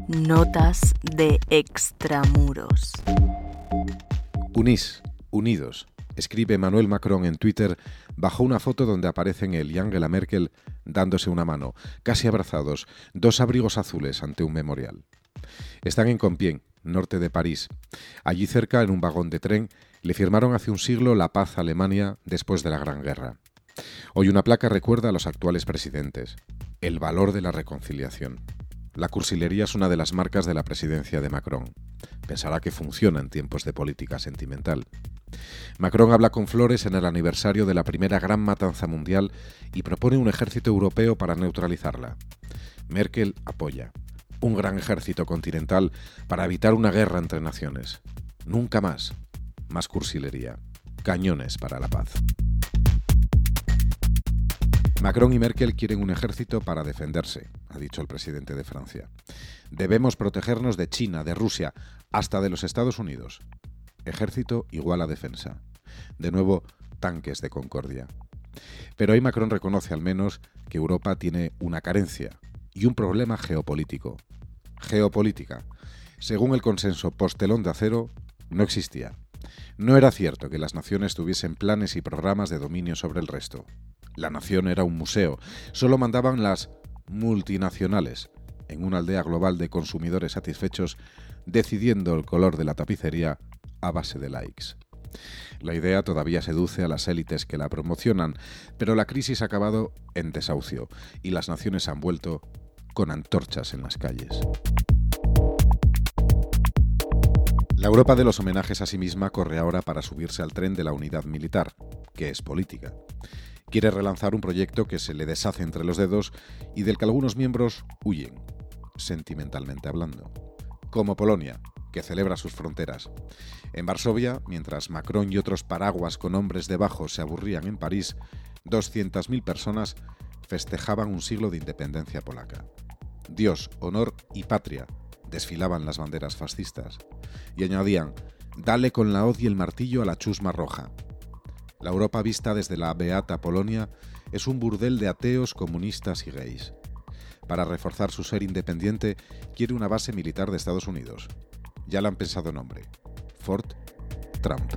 Notas de extramuros. Unís, unidos, escribe Emmanuel Macron en Twitter bajo una foto donde aparecen él y Angela Merkel dándose una mano, casi abrazados, dos abrigos azules ante un memorial. Están en Compiègne, norte de París. Allí cerca, en un vagón de tren, le firmaron hace un siglo la paz a Alemania después de la Gran Guerra. Hoy una placa recuerda a los actuales presidentes. El valor de la reconciliación. La cursilería es una de las marcas de la presidencia de Macron. Pensará que funciona en tiempos de política sentimental. Macron habla con flores en el aniversario de la primera gran matanza mundial y propone un ejército europeo para neutralizarla. Merkel apoya. Un gran ejército continental para evitar una guerra entre naciones. Nunca más. Más cursilería. Cañones para la paz. Macron y Merkel quieren un ejército para defenderse, ha dicho el presidente de Francia. Debemos protegernos de China, de Rusia, hasta de los Estados Unidos. Ejército igual a defensa. De nuevo, tanques de concordia. Pero hoy Macron reconoce al menos que Europa tiene una carencia y un problema geopolítico. Geopolítica. Según el consenso post-Telón de Acero, no existía. No era cierto que las naciones tuviesen planes y programas de dominio sobre el resto. La nación era un museo. Solo mandaban las multinacionales en una aldea global de consumidores satisfechos decidiendo el color de la tapicería a base de likes. La idea todavía seduce a las élites que la promocionan, pero la crisis ha acabado en desahucio y las naciones han vuelto con antorchas en las calles. La Europa de los homenajes a sí misma corre ahora para subirse al tren de la unidad militar, que es política. Quiere relanzar un proyecto que se le deshace entre los dedos y del que algunos miembros huyen, sentimentalmente hablando. Como Polonia, que celebra sus fronteras. En Varsovia, mientras Macron y otros paraguas con hombres debajo se aburrían en París, 200.000 personas festejaban un siglo de independencia polaca. Dios, honor y patria desfilaban las banderas fascistas. Y añadían, dale con la hoz y el martillo a la chusma roja. La Europa vista desde la beata Polonia es un burdel de ateos, comunistas y gays. Para reforzar su ser independiente, quiere una base militar de Estados Unidos. Ya le han pensado nombre. Fort Trump.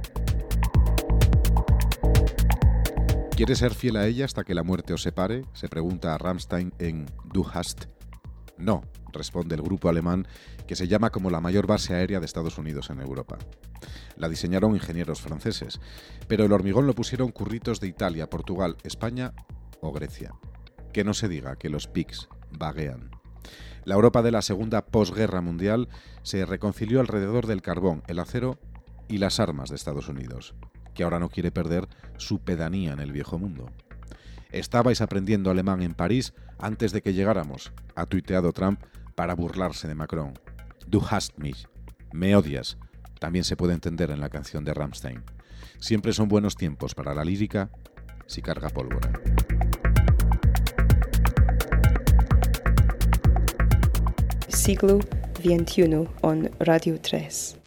¿Quiere ser fiel a ella hasta que la muerte os separe?, se pregunta a Rammstein en Du hast. No, responde el grupo alemán, que se llama como la mayor base aérea de Estados Unidos en Europa. La diseñaron ingenieros franceses, pero el hormigón lo pusieron curritos de Italia, Portugal, España o Grecia. Que no se diga que los PICs vaguean. La Europa de la segunda posguerra mundial se reconcilió alrededor del carbón, el acero y las armas de Estados Unidos, que ahora no quiere perder su pedanía en el viejo mundo. Estabais aprendiendo alemán en París antes de que llegáramos, ha tuiteado Trump para burlarse de Macron. Du hast mich. Me odias. También se puede entender en la canción de Rammstein. Siempre son buenos tiempos para la lírica si carga pólvora. Siglo XXI on Radio 3.